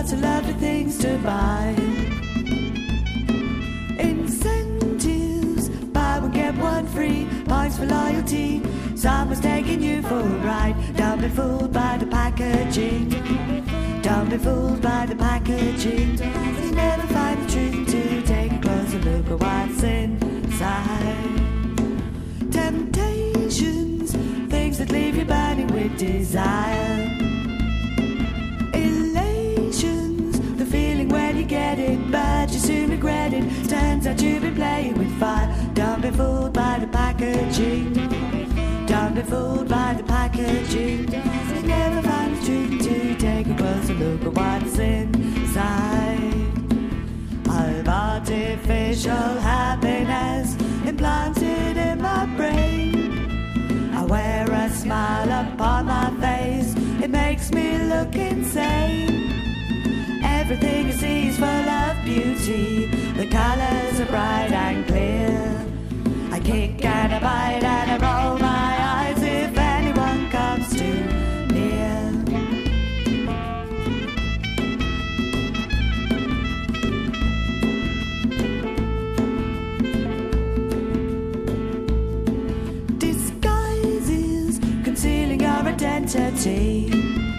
lots of lovely things to buy. Incentives, buy one get one free, points for loyalty. Someone's taking you for a ride. Don't be fooled by the packaging. Don't be fooled by the packaging. You never find the truth to take a closer look at what's inside. Temptations, things that leave you burning with desire. Elations, the feeling when you get it, but you soon regret it. Turns out you've been playing with fire. Don't be fooled by the packaging. Don't be fooled by the packaging. You never find the truth to take a closer look at what's inside. I've artificial happiness implanted in my brain. I wear a smile upon my face. It makes me look insane. Everything you see is full of beauty. The colors are bright and clear. I kick and I bite and I roll my eyes if anyone comes too near. Disguises, concealing your identity,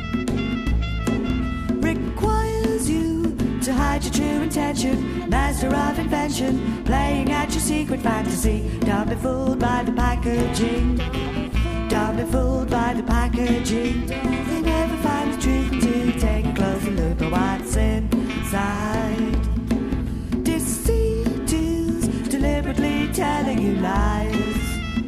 requires you to hide your true intention. Master of invention, playing at your secret fantasy. Don't be fooled by the packaging. Don't be fooled by the packaging. You never find the truth to take a closer look at what's inside. Deceit is deliberately telling you lies.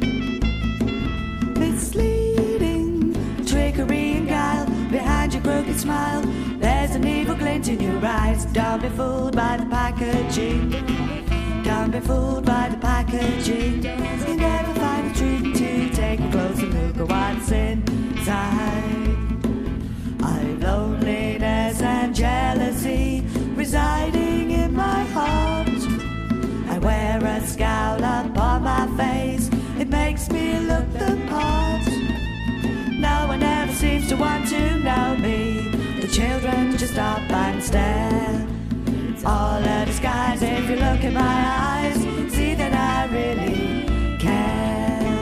Misleading, trickery and guile. Behind your crooked smile, there's an evil glint in your eyes. Don't be fooled by the packaging. Don't be fooled by the packaging. You never find the truth to take a closer look at what's inside. I've loneliness and jealousy residing in my heart. I wear a scowl upon my face. It makes me look the part. No one ever seems to want to know me. The children just stop and stare. It's all a disguise. If you look in my eyes, see that I really care.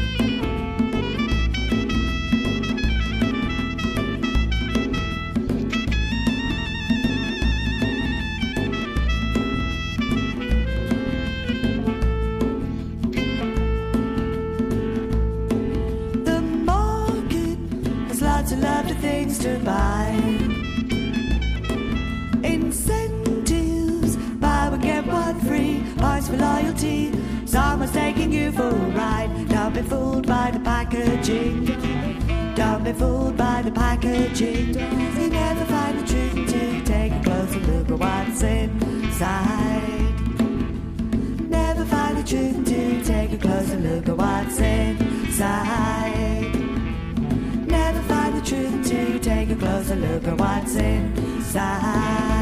The market has lots of lovely things to buy. Incentives, buy one get one free, points for loyalty. Someone's taking you for a ride. Don't be fooled by the packaging. Don't be fooled by the packaging. You never find the truth to take a closer look at what's inside. Never find the truth to take a closer look at what's inside. Never find the truth to take a closer look at what's inside.